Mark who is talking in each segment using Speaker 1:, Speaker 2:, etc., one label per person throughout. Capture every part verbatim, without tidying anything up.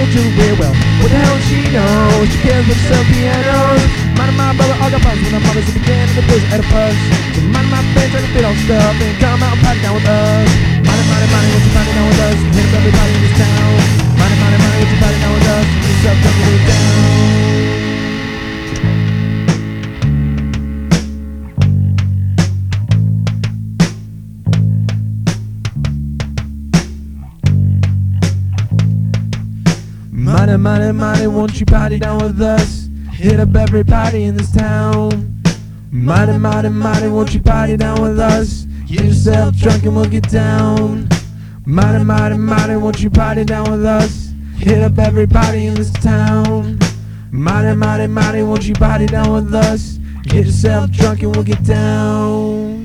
Speaker 1: don't do it well. What the hell she knows? She cares with some pianos. Mine and my brother all got buns when our mothers began in the biz at a bus. So mine and my friends try to fit on stuff and come out and party down with us. Mine and mine and mine, won't you party down with us? Hit up everybody in this town. Mine and mine and mine, won't you party down with us? What's up, take it down. Money, money, money, won't you party down with us? Hit up everybody in this town. Money, money, money, won't you party down with us? Get yourself drunk and we'll get down. Money, money, money, won't you party down with us? Hit up everybody in this town. Money, money, money, won't you party down with us? Get yourself drunk and we'll get down.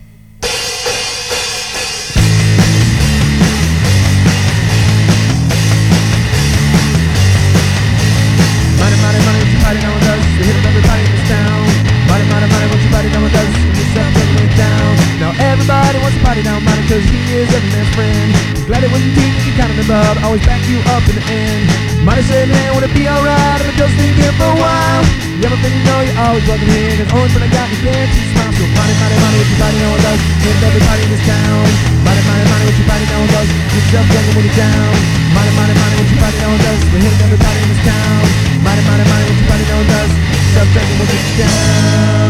Speaker 1: Party down with us, we hit up everybody in this town. Money, money, money, won't you party down with us? Get yourself taking it down. Now everybody wants to party down, money, cause he is every man's friend. Glad it wasn't deep, you counted above, always back you up in the end. Money said, man, would it be alright if I just stayed here for a while? You ever think you know you're always welcome here, cause always when I got you guaranteed smile. So money, money, money, won't you party down with us? Hit up everybody in this town. Money, money, money, won't you party down with us? Get yourself drunk and we'll get down. Money, money, money, won't you party down with us? We hit up everybody in this town. Money, money, money, won't you party down with us? Stop drinking, we'll get you down.